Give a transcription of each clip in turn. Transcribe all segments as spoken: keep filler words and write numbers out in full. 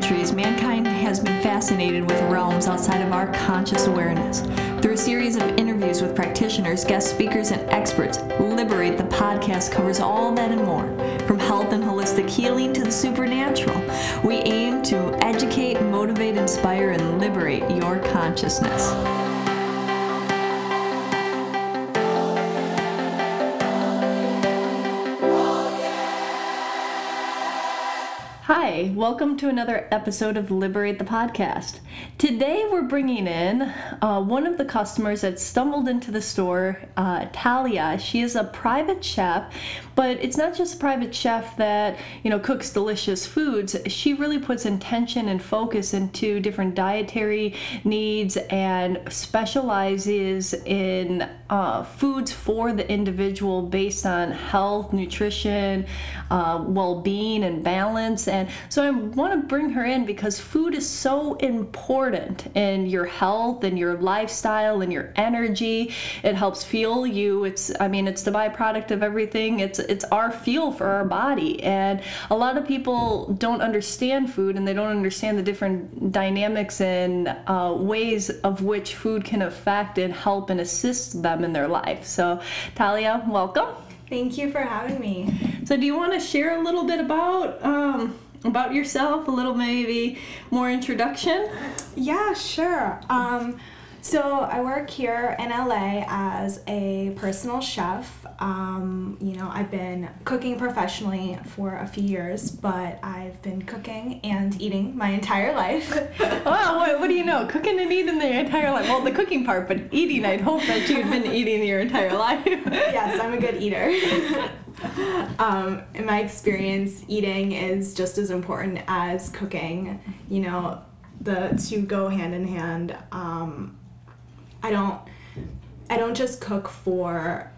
centuries, mankind has been fascinated with realms outside of our conscious awareness. Through a series of interviews with practitioners, guest speakers, and experts, Liberate the podcast covers all that and more. From health and holistic healing to the supernatural, we aim to educate, motivate, inspire, and liberate your consciousness. Hi, welcome to another episode of Liberate the Podcast. Today we're bringing in uh, one of the customers that stumbled into the store, uh, Talia. She is a private chef, but it's not just a private chef that, you know, cooks delicious foods. She really puts intention and focus into different dietary needs and specializes in uh, foods for the individual based on health, nutrition, uh, well-being, and balance. And so I want to bring her in because food is so important in your health and your lifestyle and your energy. It helps fuel you. It's, I mean, it's the byproduct of everything. It's, it's our fuel for our body. And a lot of people don't understand food, and they don't understand the different dynamics and uh, ways of which food can affect and help and assist them in their life. So Talia, welcome. Thank you for having me. So do you want to share a little bit about um, about yourself, a little maybe more introduction? Yeah, sure. Um, so I work here in L A as a personal chef. Um, you know, I've been cooking professionally for a few years, but I've been cooking and eating my entire life. Well, what, what do you know? Cooking and eating their entire life. Well, the cooking part, but eating, I'd hope that you've been eating your entire life. Yes, I'm a good eater. Um, in my experience, eating is just as important as cooking. You know, the two go hand in hand. Um, I don't, I don't just cook for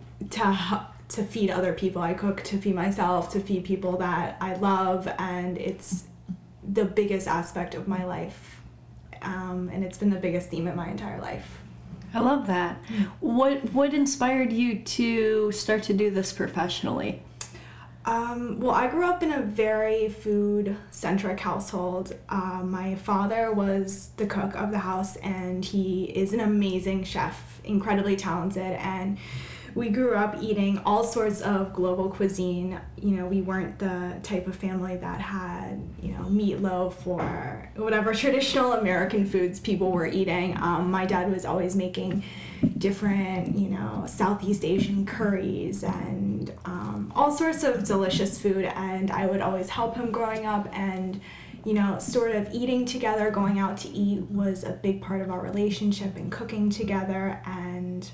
to to feed other people. I cook to feed myself, to feed people that I love, and it's the biggest aspect of my life. Um, and it's been the biggest theme in my entire life. I love that. What what inspired you to start to do this professionally? Um, well, I grew up in a very food-centric household. Uh, my father was the cook of the house, and he is an amazing chef, incredibly talented, and we grew up eating all sorts of global cuisine. You know, we weren't the type of family that had, you know, meatloaf or whatever traditional American foods people were eating. Um, my dad was always making different, you know, Southeast Asian curries and um, all sorts of delicious food. And I would always help him growing up, and, you know, sort of eating together, going out to eat was a big part of our relationship, and cooking together. And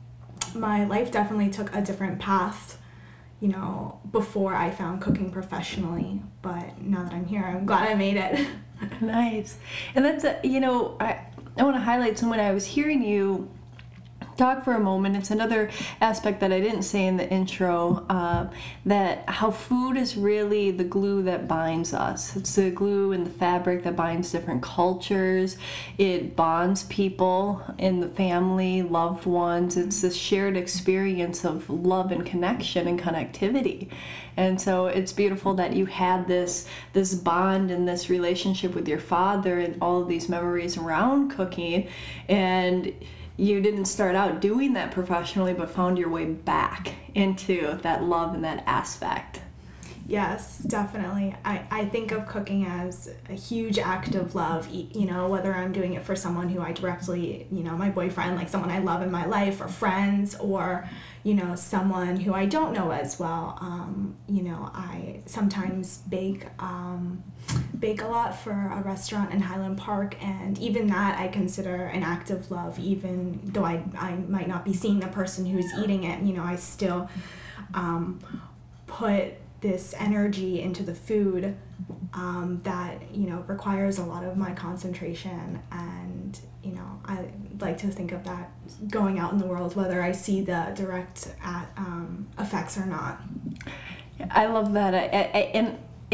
my life definitely took a different path, you know, before I found cooking professionally. But now that I'm here, I'm glad I made it. Nice. And that's, a, you know, I, I want to highlight some when I was hearing you talk for a moment. It's another aspect that I didn't say in the intro, uh, that how food is really the glue that binds us. It's the glue in the fabric that binds different cultures. It bonds people in the family, loved ones. It's this shared experience of love and connection and connectivity. And so it's beautiful that you had this this bond and this relationship with your father and all of these memories around cooking. And you didn't start out doing that professionally, but found your way back into that love and that aspect. Yes, definitely. I, I think of cooking as a huge act of love, you know, whether I'm doing it for someone who I directly, you know, my boyfriend, like someone I love in my life, or friends, or, you know, someone who I don't know as well. Um, you know, I sometimes bake, um, bake a lot for a restaurant in Highland Park, and even that I consider an act of love, even though I, I might not be seeing the person who's eating it. You know, I still um, put this energy into the food um, that, you know, requires a lot of my concentration. And, you know, I like to think of that going out in the world, whether I see the direct at, um, effects or not. I love that. I, I, and and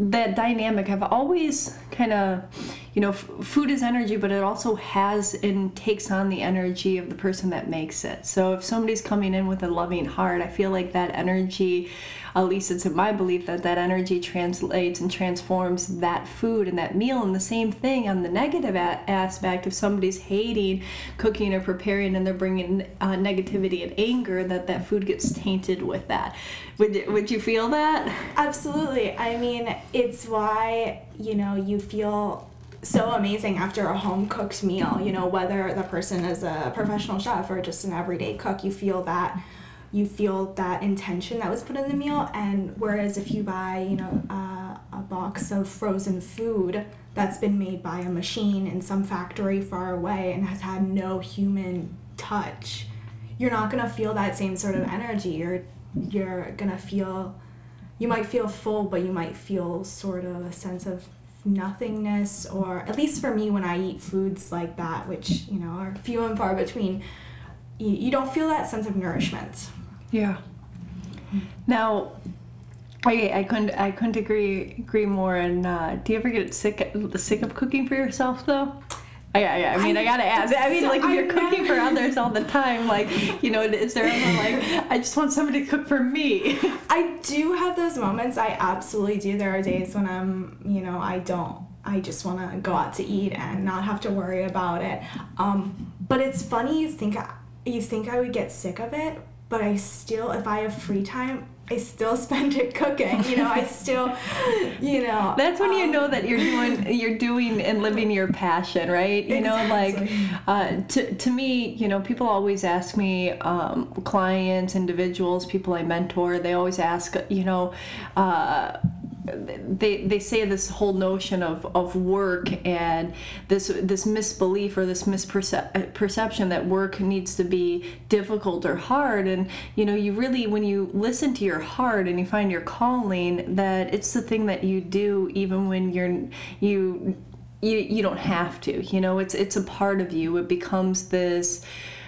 that dynamic, I've always kind of, you know, f- food is energy, but it also has and takes on the energy of the person that makes it. So if somebody's coming in with a loving heart, I feel like that energy, at least it's in my belief, that that energy translates and transforms that food and that meal. And the same thing on the negative a- aspect, if somebody's hating cooking or preparing and they're bringing uh, negativity and anger, that that food gets tainted with that. Would you, would you feel that? Absolutely. I mean, it's why, you know, you feel so amazing after a home-cooked meal, you know, whether the person is a professional chef or just an everyday cook, you feel that you feel that intention that was put in the meal. And whereas if you buy, you know, uh, a box of frozen food that's been made by a machine in some factory far away and has had no human touch, you're not gonna feel that same sort of energy. You're you're gonna feel, you might feel full, but you might feel sort of a sense of nothingness, or at least for me, when I eat foods like that, which, you know, are few and far between, you, you don't feel that sense of nourishment. Yeah. Now, I I couldn't I couldn't agree agree more. And uh, do you ever get sick sick of cooking for yourself though? I, I, I mean, I, I gotta ask. I mean, like, if you're cooking for others all the time, like, you know, is there ever like, I just want somebody to cook for me? I do have those moments. I absolutely do. There are days when I'm, you know, I don't, I just want to go out to eat and not have to worry about it. Um, but it's funny, you think, you think I would get sick of it, but I still, if I have free time, I still spend it cooking, you know, I still, you know. That's when um, you know that you're doing, you're doing and living your passion, right? You exactly. know, like, uh, to, to me, you know, people always ask me, um, clients, individuals, people I mentor, they always ask, you know, uh, they they say this whole notion of, of work and this this misbelief or this misperception that work needs to be difficult or hard. And you know, you really, when you listen to your heart and you find your calling, that it's the thing that you do even when you're you you you don't have to. You know, it's it's a part of you. It becomes this.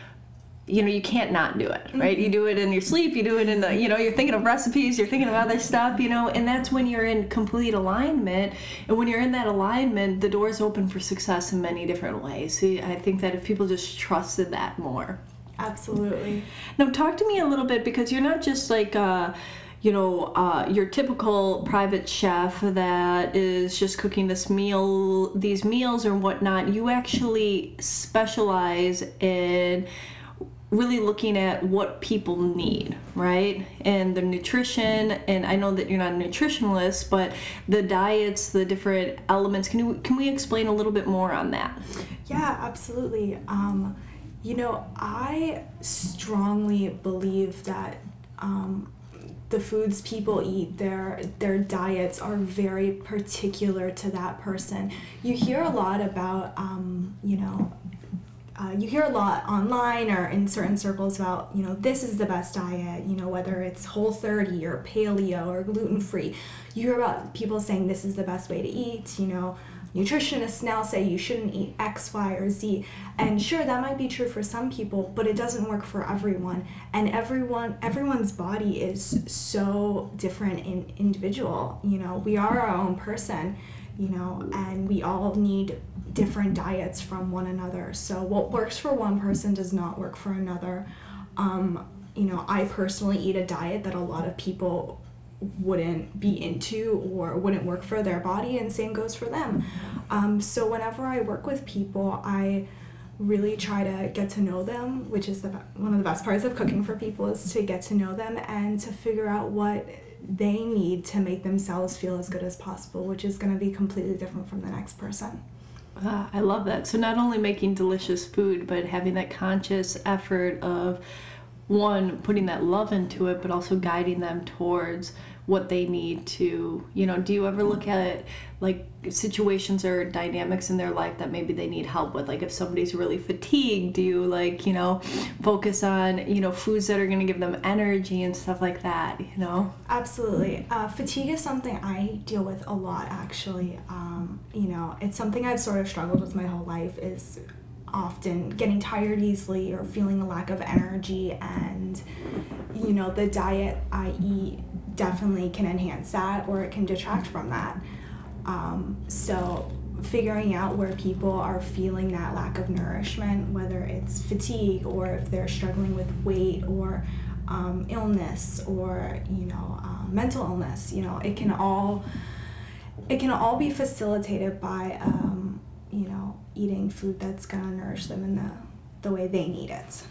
You know, you can't not do it, right? Mm-hmm. You do it in your sleep, you do it in the, you know, you're thinking of recipes, you're thinking of other stuff, you know, and that's when you're in complete alignment. And when you're in that alignment, the doors open for success in many different ways. So I think that if people just trusted that more. Absolutely. Now, talk to me a little bit, because you're not just like, uh, you know, uh, your typical private chef that is just cooking this meal, these meals or whatnot. You actually specialize in really looking at what people need, right? And the nutrition, and I know that you're not a nutritionalist, but the diets, the different elements. Can you can we explain a little bit more on that? Yeah, absolutely. Um, you know, I strongly believe that um, the foods people eat, their their diets are very particular to that person. You hear a lot about, um, you know, Uh, you hear a lot online or in certain circles about, you know, this is the best diet, you know, whether it's Whole thirty or paleo or gluten-free. You hear about people saying this is the best way to eat, you know, nutritionists now say you shouldn't eat X, Y, or Z. And sure, that might be true for some people, but it doesn't work for everyone. And everyone, everyone's body is so different and individual. You know, we are our own person, you know, and we all need different diets from one another. So what works for one person does not work for another. Um, you know, I personally eat a diet that a lot of people wouldn't be into or wouldn't work for their body, and same goes for them. Um, so whenever I work with people, I really try to get to know them, which is the, one of the best parts of cooking for people, is to get to know them and to figure out what they need to make themselves feel as good as possible, which is going to be completely different from the next person. Ah, I love that. So not only making delicious food, but having that conscious effort of, one, putting that love into it, but also guiding them towards what they need to, you know, do you ever look at like situations or dynamics in their life that maybe they need help with? Like if somebody's really fatigued, do you like, you know, focus on, you know, foods that are going to give them energy and stuff like that, you know? Absolutely. Uh, fatigue is something I deal with a lot, actually. Um, you know, it's something I've sort of struggled with my whole life, is often getting tired easily or feeling a lack of energy. And, you know, the diet I eat definitely can enhance that or it can detract from that. Um, so figuring out where people are feeling that lack of nourishment, whether it's fatigue or if they're struggling with weight or um, illness or, you know, um, mental illness, you know, it can all it can all be facilitated by, um, you know, eating food that's going to nourish them in the, the way they need it.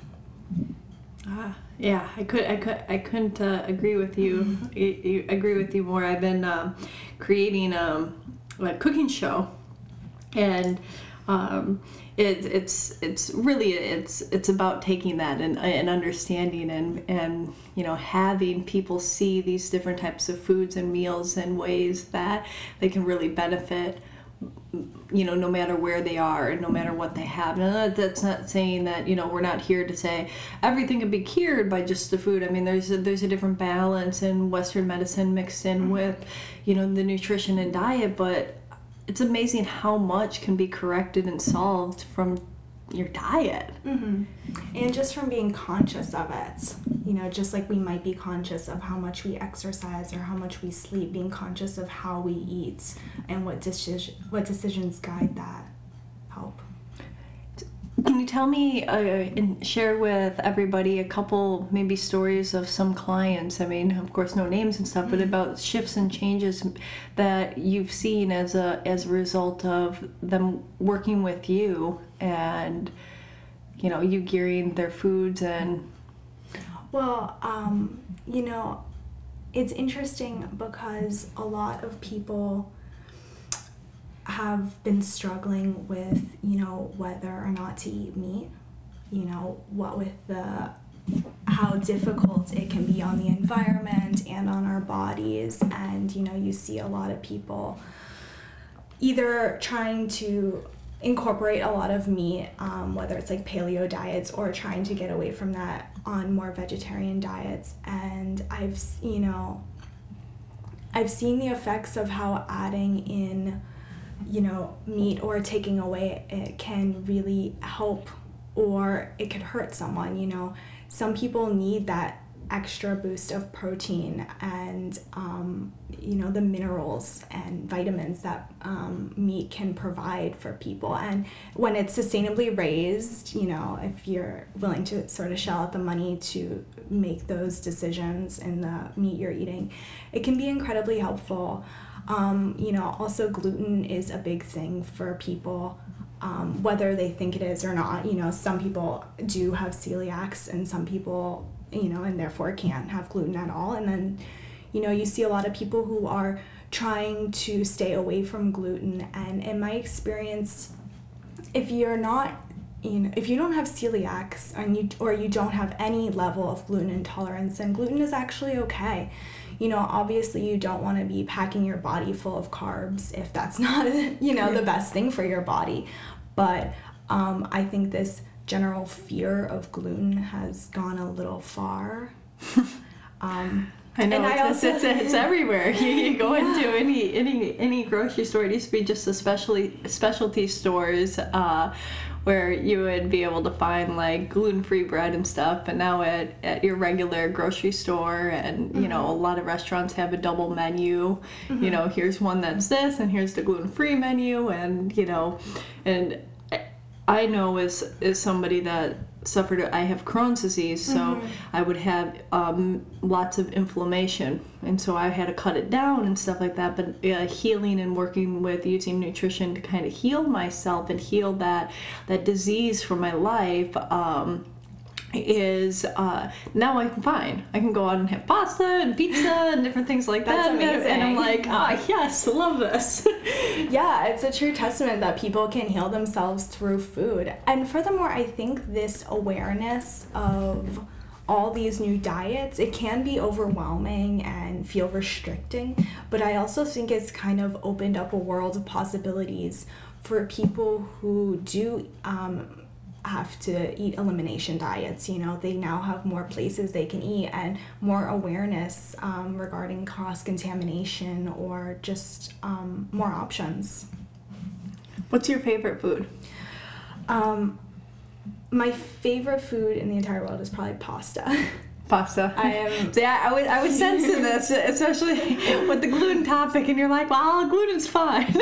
Ah, yeah, I could, I could, I couldn't uh, agree with you. you, you. Agree with you more. I've been um, creating um, a cooking show, and um, it, it's it's really it's it's about taking that and, and understanding and and you know having people see these different types of foods and meals in ways that they can really benefit. You know, no matter where they are and no matter what they have. Now, that's not saying that, you know, we're not here to say everything can be cured by just the food. I mean, there's a, there's a different balance in Western medicine mixed in with, you know, the nutrition and diet, but it's amazing how much can be corrected and solved from your diet. Mm-hmm. And just from being conscious of it, you know, just like we might be conscious of how much we exercise or how much we sleep, being conscious of how we eat and what decision, what decisions guide that help. Can you tell me uh, and share with everybody a couple maybe stories of some clients? I mean, of course, no names and stuff, but about shifts and changes that you've seen as a as a result of them working with you and, you know, you gearing their foods and. Well, um, you know, it's interesting because a lot of people have been struggling with, you know, whether or not to eat meat, you know, what with the, how difficult it can be on the environment and on our bodies. And, you know, you see a lot of people either trying to incorporate a lot of meat, um, whether it's like paleo diets or trying to get away from that on more vegetarian diets. And I've, you know, I've seen the effects of how adding in, you know, meat or taking away it can really help or it could hurt someone. You know, some people need that extra boost of protein and, um, you know, the minerals and vitamins that um, meat can provide for people. And when it's sustainably raised, you know, if you're willing to sort of shell out the money to make those decisions in the meat you're eating, it can be incredibly helpful. Um, you know, also gluten is a big thing for people, um, whether they think it is or not. You know, some people do have celiacs and some people, you know, and therefore can't have gluten at all. And then, you know, you see a lot of people who are trying to stay away from gluten. And in my experience, if you're not, you know, if you don't have celiacs and you, or you don't have any level of gluten intolerance, then gluten is actually okay. You know, obviously you don't want to be packing your body full of carbs if that's not, you know, the best thing for your body. But um, I think this general fear of gluten has gone a little far. um, I know, and it's, I also, it's, it's, it's everywhere. You, you go yeah. into any any any grocery store. It used to be just especially specialty stores uh, where you would be able to find like gluten-free bread and stuff. But now at, at your regular grocery store, and you mm-hmm. know, a lot of restaurants have a double menu. Mm-hmm. You know, here's one that's this, and here's the gluten-free menu, and you know, and I know as as somebody that suffered, I have Crohn's disease, so mm-hmm. I would have um, lots of inflammation, and so I had to cut it down and stuff like that. But uh, healing and working with using nutrition to kind of heal myself and heal that that disease from my life um, is uh, now I'm fine. I can go out and have pasta and pizza and different things like That's that. Amazing. And I'm like, ah, oh, yes, love this. Yeah, it's a true testament that people can heal themselves through food. And furthermore, I think this awareness of all these new diets, it can be overwhelming and feel restricting, but I also think it's kind of opened up a world of possibilities for people who do um, have to eat elimination diets. You know, they now have more places they can eat and more awareness um, regarding cross-contamination or just um, more options. What's your favorite food? Um, my favorite food in the entire world is probably pasta. Pasta. I am. So yeah, I was I was sensing this, especially with the gluten topic, and you're like, well, gluten's fine.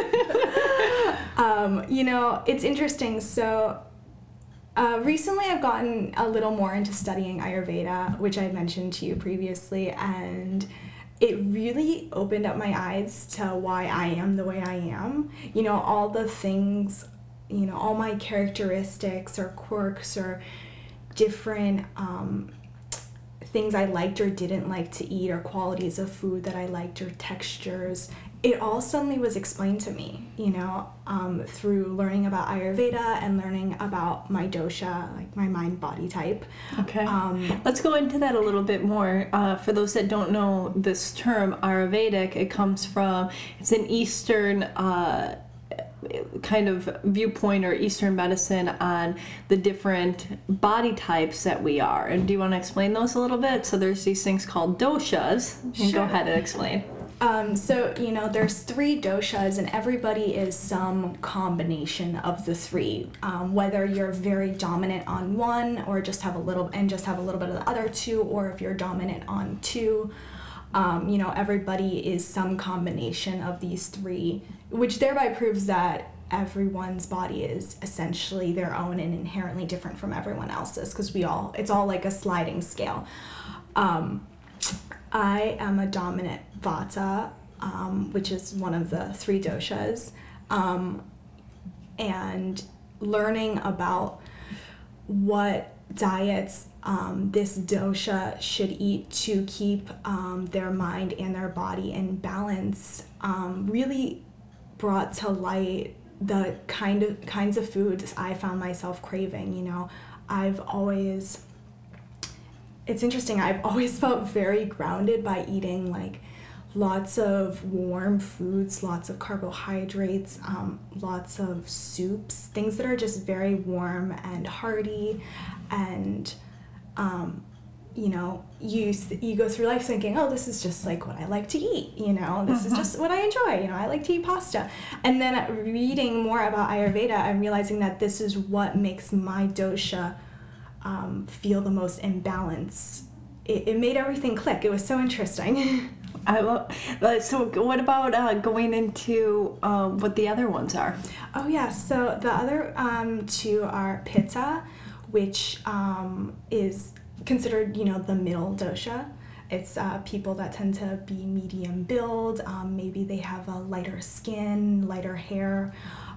um, you know, it's interesting. So uh, recently, I've gotten a little more into studying Ayurveda, which I mentioned to you previously, and it really opened up my eyes to why I am the way I am. You know, all the things, you know, all my characteristics or quirks or different um, things I liked or didn't like to eat, or qualities of food that I liked, or textures. It all suddenly was explained to me, you know, um, through learning about Ayurveda and learning about my dosha, like my mind-body type. Okay. Um, Let's go into that a little bit more. Uh, for those that don't know this term, Ayurvedic, it comes from, it's an Eastern uh, kind of viewpoint, or Eastern medicine on the different body types that we are. And do you want to explain those a little bit? So there's these things called doshas. And Sure. Go ahead and explain. Um, so, you know, there's three doshas, and everybody is some combination of the three. Um, whether you're very dominant on one, or just have a little, and just have a little bit of the other two, or if you're dominant on two, um, you know, everybody is some combination of these three, which thereby proves that everyone's body is essentially their own and inherently different from everyone else's, because we all, it's all like a sliding scale. Um, I am a dominant Vata, um, which is one of the three doshas, um, and learning about what diets um, this dosha should eat to keep um, their mind and their body in balance um, really brought to light the kind of kinds of foods I found myself craving. You know, I've always It's interesting, I've always felt very grounded by eating like lots of warm foods, lots of carbohydrates, um, lots of soups, things that are just very warm and hearty, and um, you know, you you go through life thinking, oh, this is just like what I like to eat, you know, this is just what I enjoy, you know, I like to eat pasta. And then reading more about Ayurveda, I'm realizing that this is what makes my dosha Um, feel the most in balance. It, it made everything click. It was so interesting. I love. Uh, so, what about uh, going into uh, what the other ones are? Oh yeah. So the other um, two are Pitta, which um, is considered, you know, the middle dosha. It's uh, people that tend to be medium build. Um, maybe they have a lighter skin, lighter hair.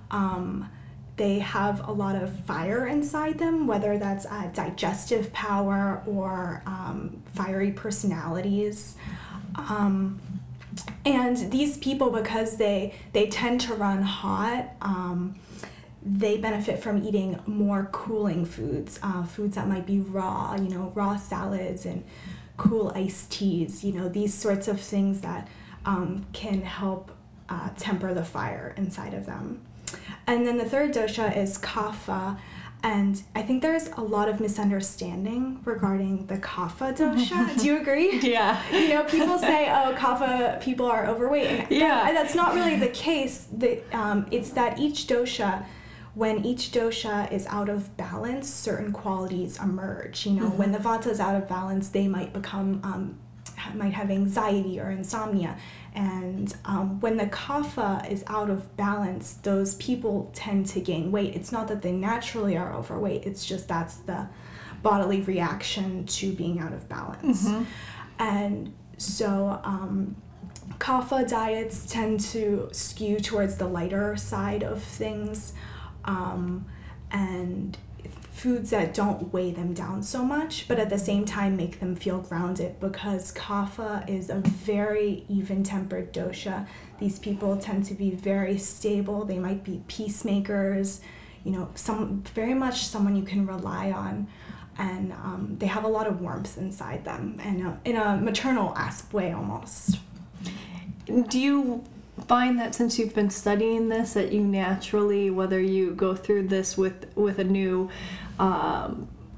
Um, They have a lot of fire inside them, whether that's uh, digestive power or um, fiery personalities. Um, and these people, because they they tend to run hot, um, they benefit from eating more cooling foods, uh, foods that might be raw, you know, raw salads and cool iced teas, you know, these sorts of things that um, can help uh, temper the fire inside of them. And then the third dosha is Kapha, and I think there's a lot of misunderstanding regarding the Kapha dosha. Do you agree? Yeah. You know, people say, oh, Kapha people are overweight. And Yeah. that, that's not really the case. The, um, it's that each dosha, when each dosha is out of balance, certain qualities emerge. You know, mm-hmm. when the Vata is out of balance, they might become, um, might have anxiety or insomnia. And um, when the Kapha is out of balance, those people tend to gain weight. It's not that they naturally are overweight, it's just that's the bodily reaction to being out of balance. Mm-hmm. And so um, Kapha diets tend to skew towards the lighter side of things, um, and foods that don't weigh them down so much, but at the same time make them feel grounded, because Kapha is a very even-tempered dosha. These people tend to be very stable. They might be peacemakers, you know, some very much someone you can rely on, and um, they have a lot of warmth inside them, and uh, in a maternal-esque way almost. Do you find that since you've been studying this, that you naturally, whether you go through this with with a new um,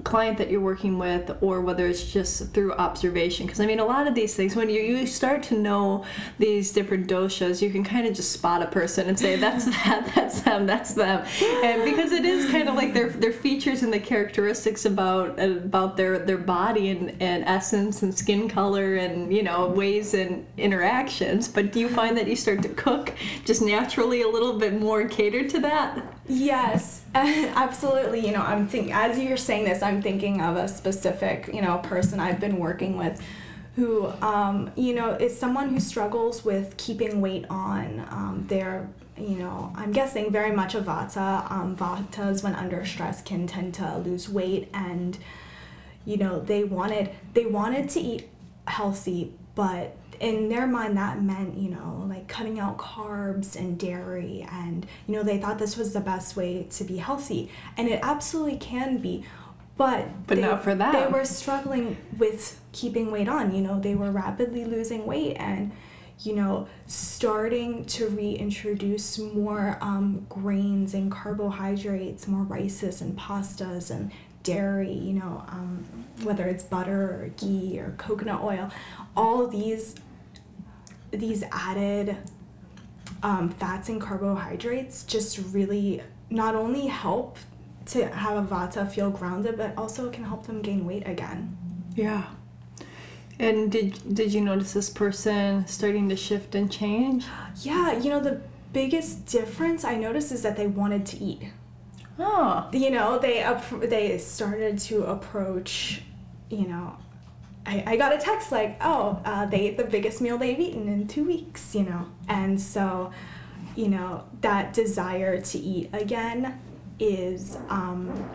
client that you're working with, or whether it's just through observation. Because I mean, a lot of these things, when you, you start to know these different doshas, you can kind of just spot a person and say, that's that, that's them, that's them. And because it is kind of like their their features and the characteristics about about their, their body and, and essence and skin color and, you know, ways and interactions. But do you find that you start to cook just naturally a little bit more catered to that? Yes, absolutely. You know, I'm think as you're saying this, I'm thinking of a specific, you know, person I've been working with who, um, you know, is someone who struggles with keeping weight on. Um, they're, you know, I'm guessing very much a Vata. Um, Vatas, when under stress, can tend to lose weight, and, you know, they wanted they wanted to eat healthy, but in their mind that meant, you know, like cutting out carbs and dairy, and, you know, they thought this was the best way to be healthy, and it absolutely can be, but but they, not for that. They were struggling with keeping weight on. You know, they were rapidly losing weight, and, you know, starting to reintroduce more um, grains and carbohydrates, more rices and pastas and dairy, you know, um, whether it's butter or ghee or coconut oil, all these these added um, fats and carbohydrates just really not only help to have a Vata feel grounded, but also can help them gain weight again. Yeah. And did did you notice this person starting to shift and change? Yeah, you know, the biggest difference I noticed is that they wanted to eat. Oh. You know, they up, they started to approach, you know, I, I got a text like, oh, uh, they ate the biggest meal they've eaten in two weeks, you know. And so, you know, that desire to eat again is, um,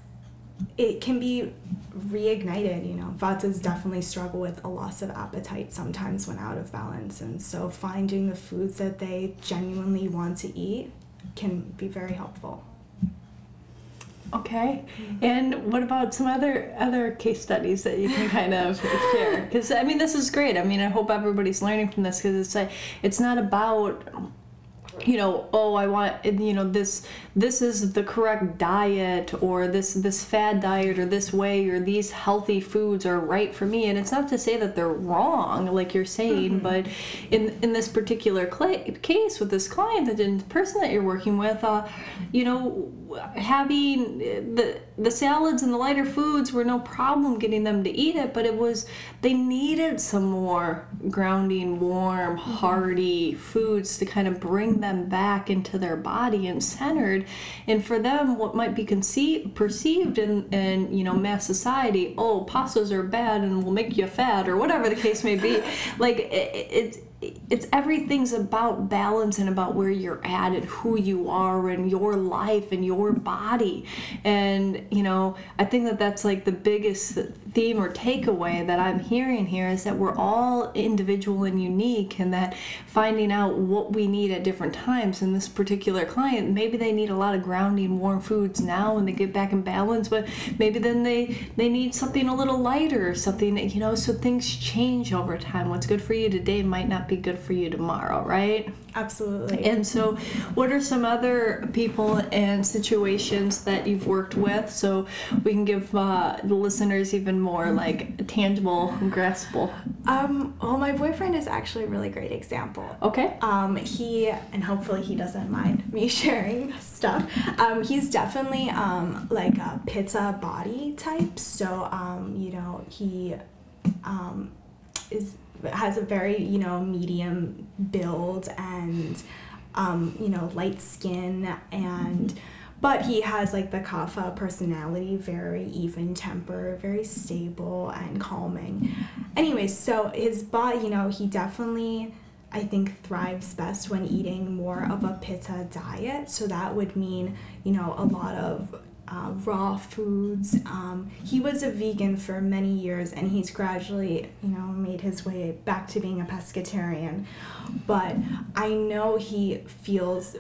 it can be reignited, you know. Vatas definitely struggle with a loss of appetite sometimes when out of balance. And so finding the foods that they genuinely want to eat can be very helpful. Okay, and what about some other other case studies that you can kind of share? Because I mean, this is great. I mean, I hope everybody's learning from this, because it's like, it's not about, you know, oh, I want, you know, this this is the correct diet, or this this fad diet, or this way, or these healthy foods are right for me. And it's not to say that they're wrong, like you're saying, mm-hmm. but in in this particular cl- case with this client, the person that you're working with, uh, you know, having the the salads and the lighter foods were no problem getting them to eat it, but it was, they needed some more grounding, warm, hearty foods to kind of bring them back into their body and centered. And for them, what might be conceived, perceived in, in, you know, mass society, oh, pastas are bad and will make you fat, or whatever the case may be, like, it, it's it's everything's about balance and about where you're at and who you are and your life and your body. And, you know, I think that that's like the biggest theme or takeaway that I'm hearing here, is that we're all individual and unique, and that finding out what we need at different times. In this particular client, maybe they need a lot of grounding, warm foods now when they get back in balance, but maybe then they, they need something a little lighter or something, you know, so things change over time. What's good for you today might not be good for you tomorrow, right? Absolutely. And so what are some other people and situations that you've worked with, so we can give uh, the listeners even more like tangible and graspable? Um, well, my boyfriend is actually a really great example. Okay. Um, he, and hopefully he doesn't mind me sharing stuff, um, he's definitely um, like a pizza body type. So, um, you know, he um, is has a very, you know, medium build and, um, you know, light skin, and, but he has like the Kapha personality, very even temper, very stable and calming. Anyways, so his body, you know, he definitely, I think, thrives best when eating more of a pitta diet. So that would mean, you know, a lot of Uh, raw foods. Um, he was a vegan for many years, and he's gradually, you know, made his way back to being a pescatarian. But I know he feels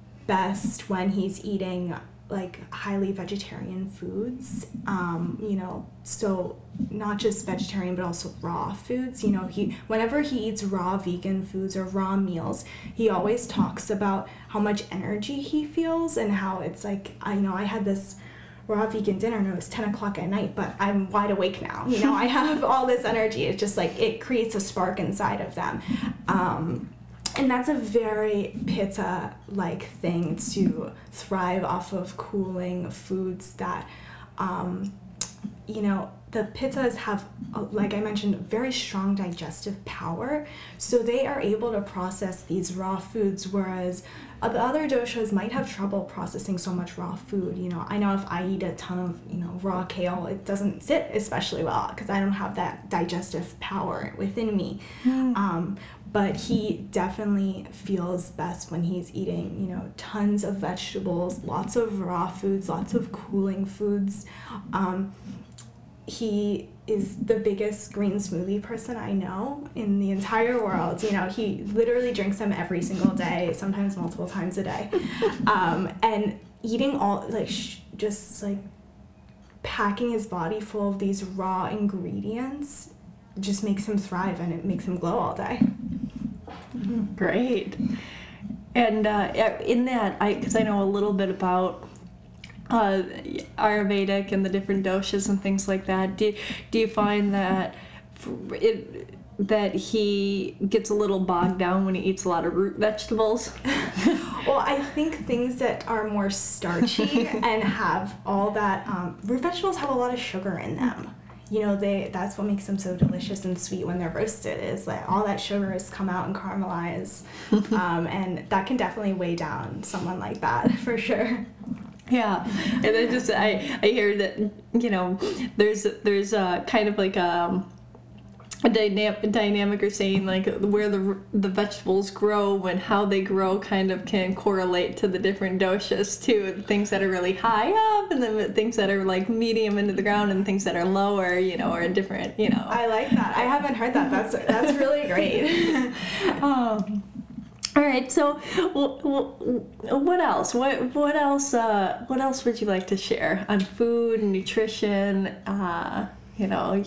best when he's eating like highly vegetarian foods. Um, you know, so not just vegetarian, but also raw foods. You know, he whenever he eats raw vegan foods or raw meals, he always talks about how much energy he feels and how it's like, I, you know, I had this raw vegan dinner and it was ten o'clock at night, but I'm wide awake now. You know, I have all this energy. It's just like it creates a spark inside of them. Um, and that's a very Pitta-like thing, to thrive off of cooling foods that, um, you know, the Pittas have, like I mentioned, very strong digestive power, so they are able to process these raw foods, whereas the other doshas might have trouble processing so much raw food. You know, I know if I eat a ton of, you know, raw kale, it doesn't sit especially well because I don't have that digestive power within me. Mm. Um, but he definitely feels best when he's eating, you know, tons of vegetables, lots of raw foods, lots of cooling foods. Um, he is the biggest green smoothie person I know in the entire world. You know, he literally drinks them every single day, sometimes multiple times a day. Um, and eating all, like, sh- just, like, packing his body full of these raw ingredients just makes him thrive, and it makes him glow all day. Great. And uh, in that, I because I know a little bit about Uh, Ayurvedic and the different doshas and things like that. Do do you find that it that he gets a little bogged down when he eats a lot of root vegetables? Well, I think things that are more starchy and have all that um, root vegetables have a lot of sugar in them. You know, they that's what makes them so delicious and sweet when they're roasted, is like all that sugar has come out and caramelized, um, and that can definitely weigh down someone like that for sure. Yeah, and then just I, I hear that, you know, there's there's a kind of like a, a dynamic dynamic or saying like where the the vegetables grow and how they grow kind of can correlate to the different doshas too. Things that are really high up, and then things that are like medium into the ground, and things that are lower, you know, are different, you know. I like that. I haven't heard that. That's that's really great. um, All right. So, what else? What what else? Uh, what else would you like to share on food and nutrition? Uh, you know.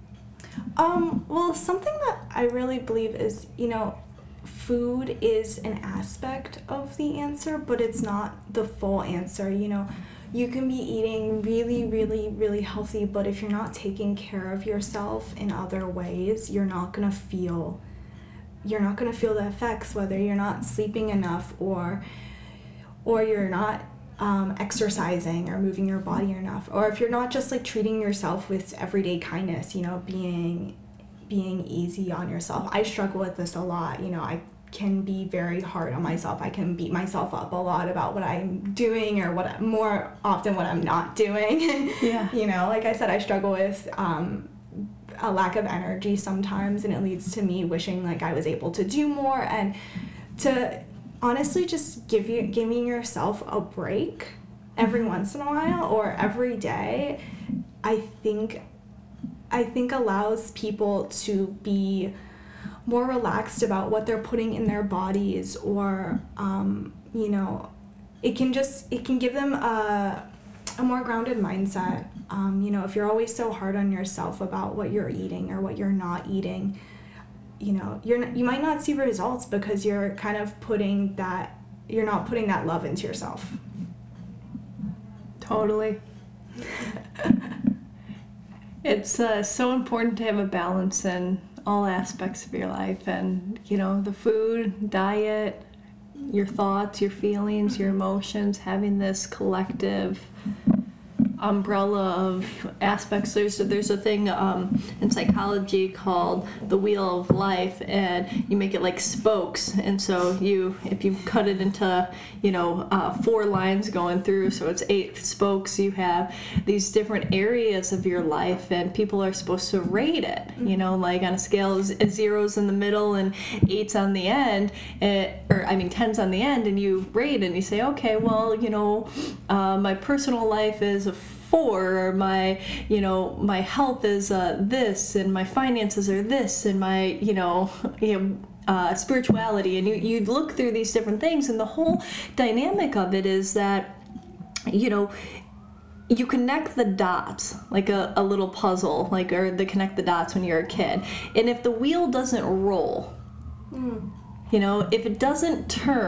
Um. Well, something that I really believe is, you know, food is an aspect of the answer, but it's not the full answer. You know, you can be eating really, really, really healthy, but if you're not taking care of yourself in other ways, you're not gonna feel. You're not going to feel the effects, whether you're not sleeping enough or or you're not um, exercising or moving your body enough, or if you're not just like treating yourself with everyday kindness, you know, being being easy on yourself. I struggle with this a lot. You know, I can be very hard on myself. I can beat myself up a lot about what I'm doing, or what more often what I'm not doing. Yeah. You know, like I said, I struggle with um, a lack of energy sometimes, and it leads to me wishing like I was able to do more, and to honestly just give you giving yourself a break every once in a while or every day, I think I think allows people to be more relaxed about what they're putting in their bodies, or um, you know, it can just it can give them a a more grounded mindset. Um, you know, if you're always so hard on yourself about what you're eating or what you're not eating, you know, you're not, you might not see results because you're kind of putting that, you're not putting that love into yourself. Totally. It's uh, so important to have a balance in all aspects of your life, and, you know, the food, diet, your thoughts, your feelings, your emotions, having this collective umbrella of aspects. There's there's a thing um, in psychology called the wheel of life, and you make it like spokes. And so you, if you cut it into, you know, uh, four lines going through, so it's eight spokes. You have these different areas of your life, and people are supposed to rate it. You know, like on a scale of zeros in the middle and eights on the end, it, or I mean tens on the end, and you rate and you say, okay, well, you know, uh, my personal life is a four, or my, you know, my health is uh, this, and my finances are this, and my, you know, you know, uh, spirituality, and you you look through these different things, and the whole dynamic of it is that, you know, you connect the dots like a, a little puzzle, like, or the connect the dots when you're a kid, and if the wheel doesn't roll, mm. you know, if it doesn't turn,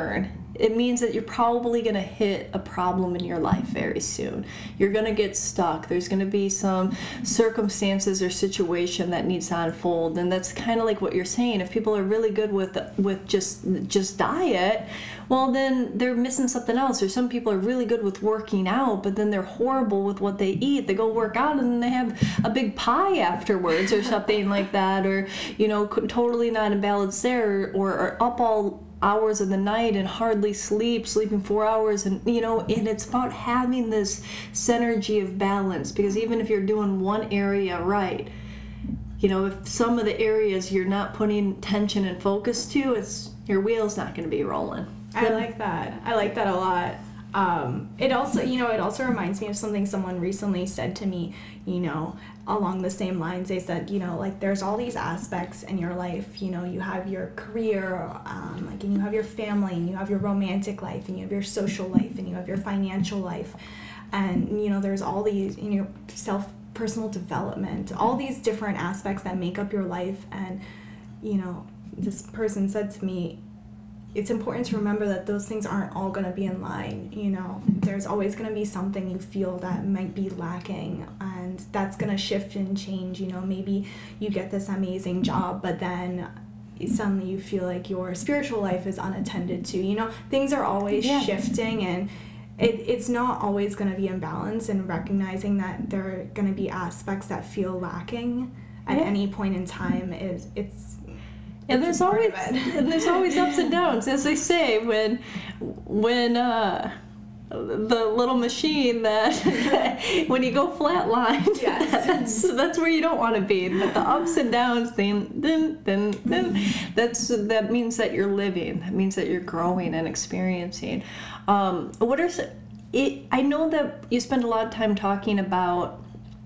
it means that you're probably going to hit a problem in your life very soon. You're going to get stuck. There's going to be some circumstances or situation that needs to unfold, and that's kind of like what you're saying. If people are really good with with just just diet, well, then they're missing something else. Or some people are really good with working out, but then they're horrible with what they eat. They go work out and then they have a big pie afterwards or something like that, or, you know, totally not in balance there, or, or up all hours of the night and hardly sleep, sleeping four hours, and, you know, and it's about having this synergy of balance, because even if you're doing one area right, you know, if some of the areas you're not putting tension and focus to, it's your wheel's not going to be rolling. I like that. I like that a lot. Um, it also, you know, it also reminds me of something someone recently said to me, you know, along the same lines. They said, you know, like, there's all these aspects in your life. You know, you have your career, um, like, and you have your family, and you have your romantic life, and you have your social life, and you have your financial life. And, you know, there's all these, you know, self personal development, all these different aspects that make up your life. And, you know, this person said to me, it's important to remember that those things aren't all going to be in line. You know, there's always going to be something you feel that might be lacking, and that's going to shift and change. You know, maybe you get this amazing job, but then suddenly you feel like your spiritual life is unattended to. You know, things are always yeah. shifting, and it, it's not always going to be in balance, and recognizing that there are going to be aspects that feel lacking at yeah. any point in time is it's And there's always and there's always ups and downs, as they say, when when uh, the little machine that when you go flatlined, yes. that's that's where you don't want to be. But the ups and downs, then then then then that's that means that you're living. That means that you're growing and experiencing. Um, what are it? I know that you spend a lot of time talking about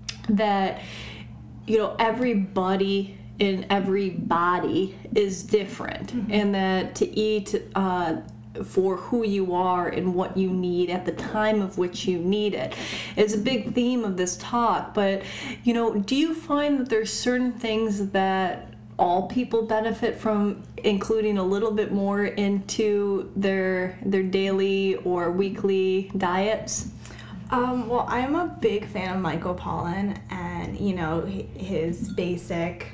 that. You know, everybody in every body is different, mm-hmm. and that to eat uh, for who you are and what you need at the time of which you need it is a big theme of this talk. But, you know, do you find that there's certain things that all people benefit from including a little bit more into their their daily or weekly diets? Um, well, I'm a big fan of Michael Pollan, and, you know, his basic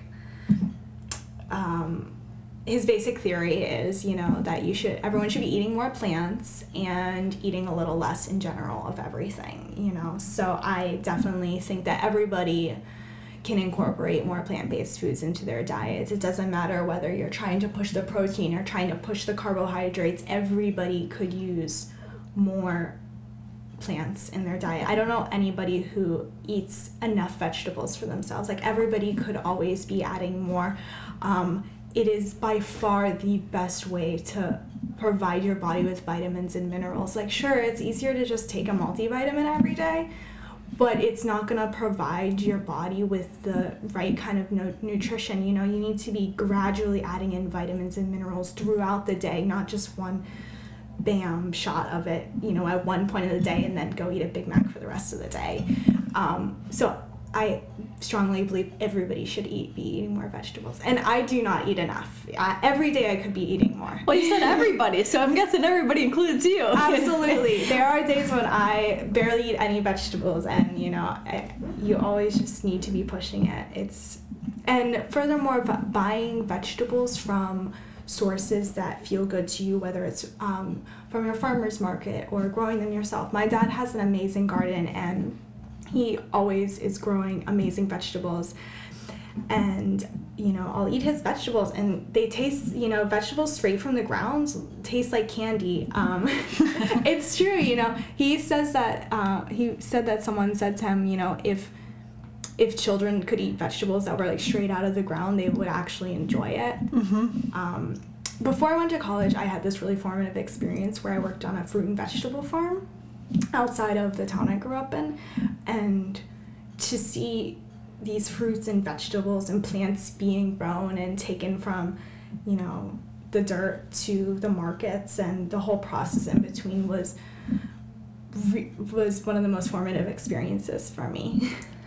Um, his basic theory is, you know, that you should, everyone should be eating more plants and eating a little less in general of everything, you know. So I definitely think that everybody can incorporate more plant-based foods into their diets. It doesn't matter whether you're trying to push the protein or trying to push the carbohydrates. Everybody could use more plants in their diet. I don't know anybody who eats enough vegetables for themselves. Like, everybody could always be adding more. Um, it is by far the best way to provide your body with vitamins and minerals. Like, sure, it's easier to just take a multivitamin every day, but it's not going to provide your body with the right kind of no- nutrition. You know, you need to be gradually adding in vitamins and minerals throughout the day, not just one bam shot of it, you know, at one point of the day and then go eat a Big Mac for the rest of the day. Um, so I strongly believe everybody should eat be eating more vegetables, and I do not eat enough. Uh, every day I could be eating more. Well, you said everybody, so I'm guessing everybody includes you. Absolutely. There are days when I barely eat any vegetables, and, you know, I, you always just need to be pushing it. It's and furthermore, v- buying vegetables from sources that feel good to you, whether it's um, from your farmer's market or growing them yourself. My dad has an amazing garden, and he always is growing amazing vegetables. And, you know, I'll eat his vegetables, and they taste, you know, vegetables straight from the ground taste like candy. Um, it's true, you know. He says that, uh, he said that someone said to him, you know, if if children could eat vegetables that were, like, straight out of the ground, they would actually enjoy it. Mm-hmm. Um, before I went to college, I had this really formative experience where I worked on a fruit and vegetable farm outside of the town I grew up in, and to see these fruits and vegetables and plants being grown and taken from, you know, the dirt to the markets, and the whole process in between was re- was one of the most formative experiences for me.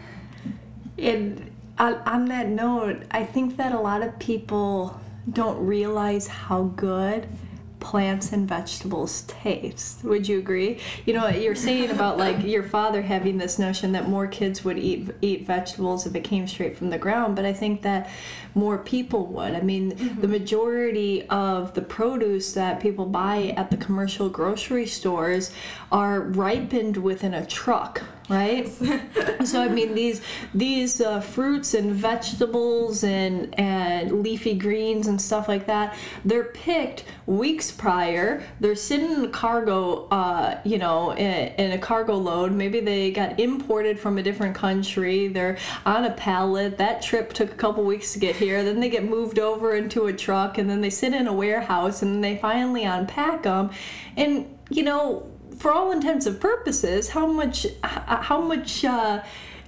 And on, on that note, I think that a lot of people don't realize how good plants and vegetables taste. Would you agree? You know, you're saying about like your father having this notion that more kids would eat eat vegetables if it came straight from the ground, but I think that more people would. I mean, mm-hmm. the majority of the produce that people buy at the commercial grocery stores are ripened within a truck, right? So I mean, these these uh, fruits and vegetables and and leafy greens and stuff like that, they're picked weeks prior. They're sitting in a cargo, uh, you know, in, in a cargo load. Maybe they got imported from a different country. They're on a pallet. That trip took a couple weeks to get here. Then they get moved over into a truck, and then they sit in a warehouse, and then they finally unpack them. And you know, for all intents and purposes, how much how much uh,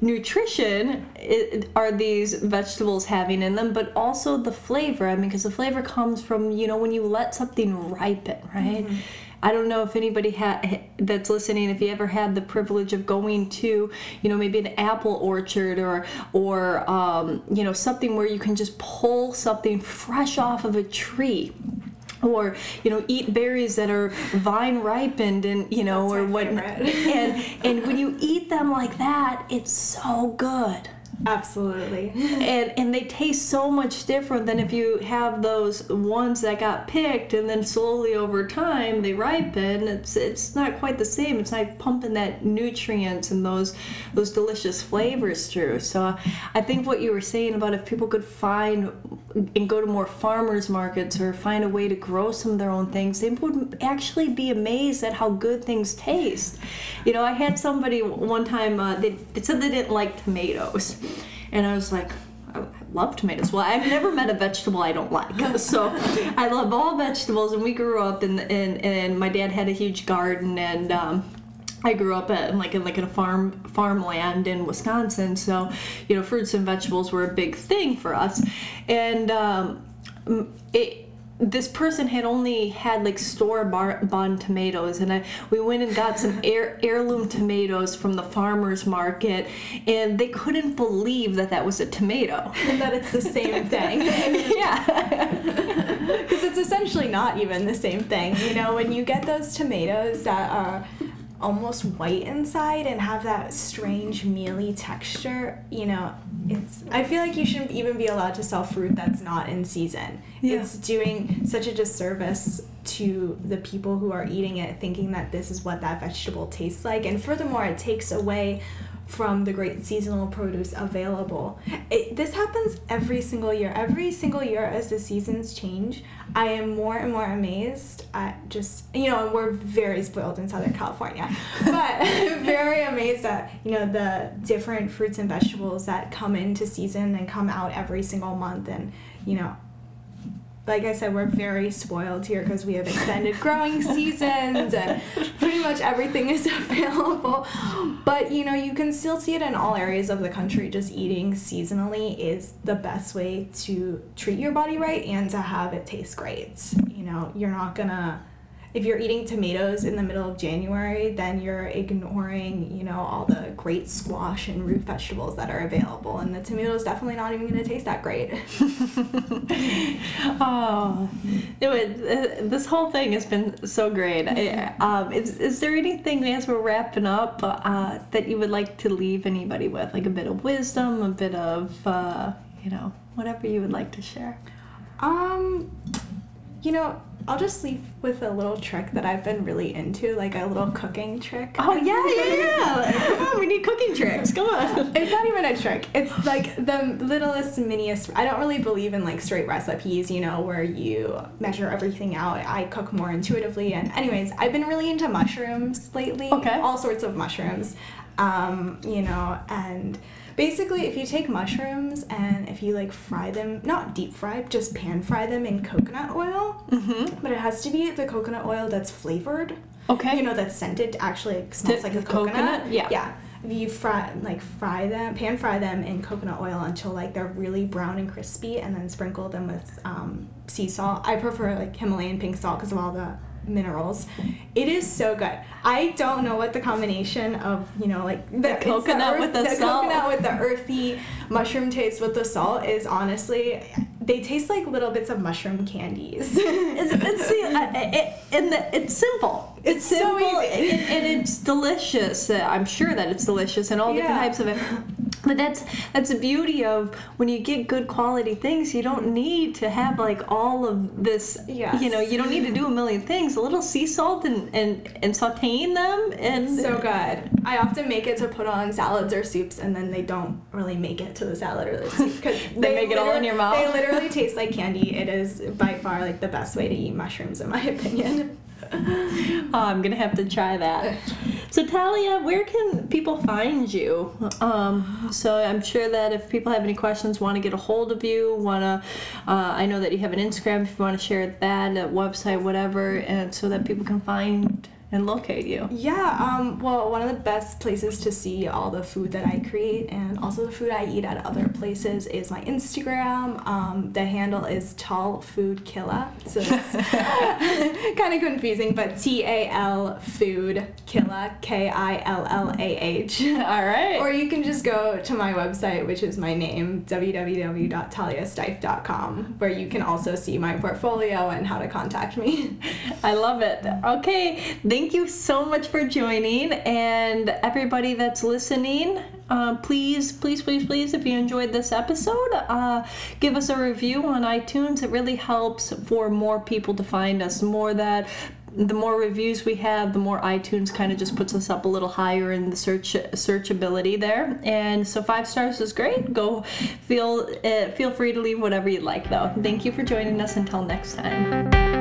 nutrition are these vegetables having in them, but also the flavor. I mean, because the flavor comes from, you know, when you let something ripen, right? Mm-hmm. I don't know if anybody ha- that's listening, if you ever had the privilege of going to, you know, maybe an apple orchard or, or um, you know, something where you can just pull something fresh off of a tree. Or, you know, eat berries that are vine ripened, and you know, That's or what, and and when you eat them like that, it's so good. Absolutely. And and they taste so much different than if you have those ones that got picked and then slowly over time they ripen. It's it's not quite the same. It's not pumping that nutrients and those those delicious flavors through. So I think what you were saying about if people could find and go to more farmers markets or find a way to grow some of their own things, they would actually be amazed at how good things taste. You know, I had somebody one time, uh, they, they said they didn't like tomatoes. And I was like, I love tomatoes. Well, I've never met a vegetable I don't like. So I love all vegetables, and we grew up in, in and my dad had a huge garden, and um, I grew up at like in like in a farm farmland in Wisconsin. So, you know, fruits and vegetables were a big thing for us. And um, it this person had only had like store-bought tomatoes, and I, we went and got some heir, heirloom tomatoes from the farmer's market, and they couldn't believe that that was a tomato. And that it's the same thing. Yeah. Because it's essentially not even the same thing. You know, when you get those tomatoes that are almost white inside and have that strange mealy texture, you know, it's I feel like you shouldn't even be allowed to sell fruit that's not in season. Yeah. It's doing such a disservice to the people who are eating it, thinking that this is what that vegetable tastes like. And furthermore, it takes away from the great seasonal produce available. It, this happens every single year. Every single year as the seasons change, I am more and more amazed at just, you know, we're very spoiled in Southern California, but I'm very amazed at, you know, the different fruits and vegetables that come into season and come out every single month. And, you know, like I said, we're very spoiled here because we have extended growing seasons and pretty much everything is available. But, you know, you can still see it in all areas of the country. Just eating seasonally is the best way to treat your body right and to have it taste great. You know, you're not gonna... If you're eating tomatoes in the middle of January, then you're ignoring, you know, all the great squash and root vegetables that are available. And the tomato's definitely not even going to taste that great. Oh, it was, this whole thing has been so great. I, um, is, is there anything, as we're wrapping up, uh, that you would like to leave anybody with? Like a bit of wisdom, a bit of, uh, you know, whatever you would like to share? Um, you know... I'll just leave with a little trick that I've been really into, like a little cooking trick. Oh, yeah, yeah, yeah. Come on, we need cooking tricks. Come on. It's not even a trick. It's like the littlest, miniest. I don't really believe in like straight recipes, you know, where you measure everything out. I cook more intuitively. And anyways, I've been really into mushrooms lately. Okay. All sorts of mushrooms, um, you know, and... Basically, if you take mushrooms and if you like fry them, not deep fry, just pan fry them in coconut oil, mm-hmm. but it has to be the coconut oil that's flavored. Okay. You know, that's scented, actually it smells the, like a coconut. coconut. Yeah. Yeah. If you fry, like fry them, pan fry them in coconut oil until like they're really brown and crispy, and then sprinkle them with um, sea salt. I prefer like Himalayan pink salt because of all the minerals. It is so good. I don't know what the combination of, you know, like the, the coconut the earth, with the, the salt. coconut with the earthy mushroom taste with the salt is honestly, they taste like little bits of mushroom candies. it's, it's, see, I, it, and the, it's simple. It's, It's so simple easy. and, and it's delicious. Uh, I'm sure that it's delicious and all different Yeah. types of it. But that's that's the beauty of when you get good quality things. You don't need to have like all of this. Yes. You know, you don't need to do a million things. A little sea salt and and, and sauteing them and So good. I often make it to put on salads or soups, and then they don't really make it to the salad or the soup because They make it all in your mouth. They literally taste like candy. It is by far like the best way to eat mushrooms, in my opinion. Oh, I'm gonna have to try that. So Talia, where can people find you? Um, so I'm sure that if people have any questions, want to get a hold of you, want to, uh, I know that you have an Instagram. If you want to share that, a website, whatever, and so that people can find and locate you. Yeah, um, well, one of the best places to see all the food that I create and also the food I eat at other places is my Instagram. Um, the handle is Tal Food Killa, so it's kind of confusing, but T A L Food Killa, K I L L A H. All right. Or you can just go to my website, which is my name, w w w dot talia steiff dot com, where you can also see my portfolio and how to contact me. I love it. Okay, thank you so much for joining, and everybody that's listening, uh, please, please, please, please, if you enjoyed this episode, uh, give us a review on iTunes. It really helps for more people to find us. More that the more reviews we have, the more iTunes kind of just puts us up a little higher in the search searchability there. And so five stars is great. Go feel uh, feel free to leave whatever you'd like, though. Thank you for joining us. Until next time.